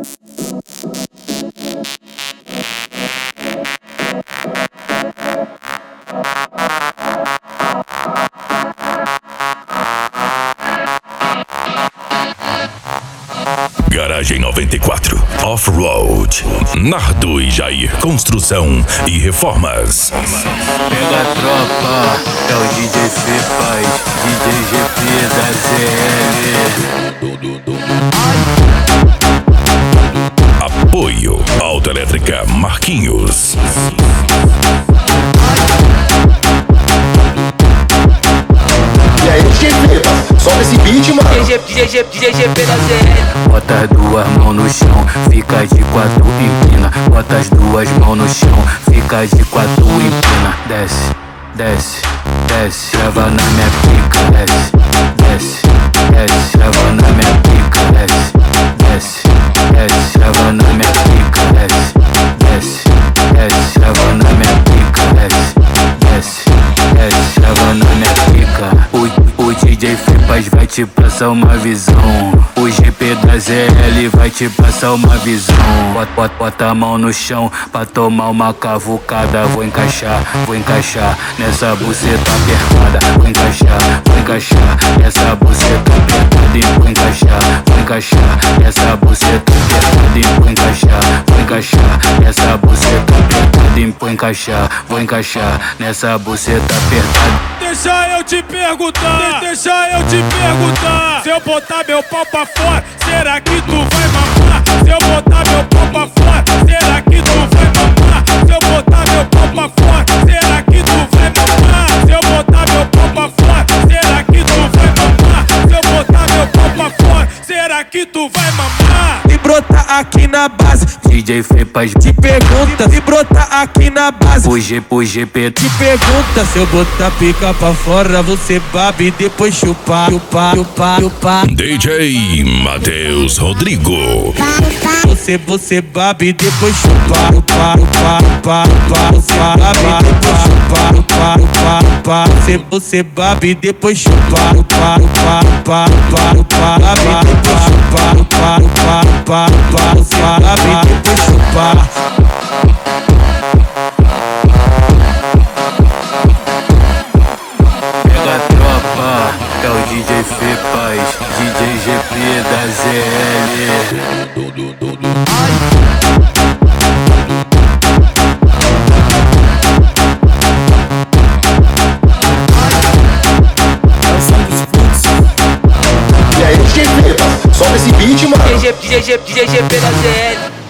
Garagem 94 Off-Road. Nardo e Jair Construção e Reformas. Pega a tropa, é o DJ Fepas, DJ GP da ZL. Apoio Autoelétrica Marquinhos. E aí, DJ Fepas, sobe esse beat, mano. DJ GP da ZL. Bota as duas mãos no chão, fica de quatro, empina. Bota as duas mãos no chão, fica de quatro, empina. Desce, desce, desce, leva na minha pica. Desce, desce, desce, leva na minha pica. Desce, desce, desce, leva na minha pica. Desce, desce, desce, leva na minha pica. Desce, desce, desce, leva na minha pica. O DJ Fepas vai te passar uma visão. O GP da ZL vai te passar uma visão. Bota a mão no chão pra tomar uma cavucada. Vou encaixar nessa buceta apertada. Vou encaixar nessa buceta apertada. E vou encaixar nessa buceta apertada. E vou encaixar nessa buceta apertada. E vou encaixar nessa buceta apertada. Deixa eu te perguntar, se eu botar meu pau pra fora, será que tu vai mamar? Se eu botar meu pau pra fora, será que tu vai mamar? Se eu botar meu pau pra fora, será que tu vai mamar? Se eu botar meu pau pra fora, será que tu vai mamar? Se eu botar meu pau pra fora, será que tu vai mamar? Se brotar aqui na base, DJ Fepas te pergunta. Se brotar aqui na base, o GP te pergunta. Se eu botar pica pra fora, você babe e depois chupar. DJ Matheus Rodrigo. Você babe e depois chupar. Você babe e depois chupar. Você babe e depois chupar. Você babe e depois chupar. Pega a tropa, é o DJ Fepas, DJ GP da ZL. E aí, DJ Fepas, sobe esse beat, mano. DJ GP da ZL.